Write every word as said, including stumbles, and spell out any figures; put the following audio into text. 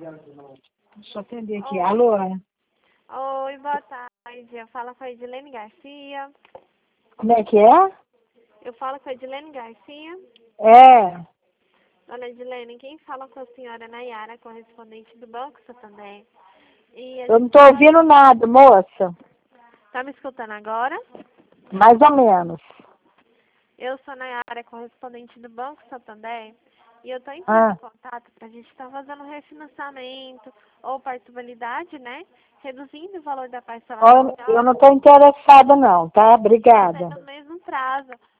Deixa eu atender aqui. Alô? Oi, boa tarde. Eu falo com a Edilene Garcia. Como é que é? Eu falo com a Edilene Garcia. É. Dona Edilene, quem fala com a senhora é Nayara, correspondente do Banco Santander. E a Eu não gente tô ouvindo nada, moça. tá me escutando agora? Mais ou menos. Eu sou Nayara, correspondente do Banco Santander. E eu tô entrando Ah. em contato pra gente estar fazendo refinanciamento ou parcialidade, né? Reduzindo o valor da parcela Olha, mensal. eu não tô interessada não, tá? Mantendo Obrigada. o mesmo prazo.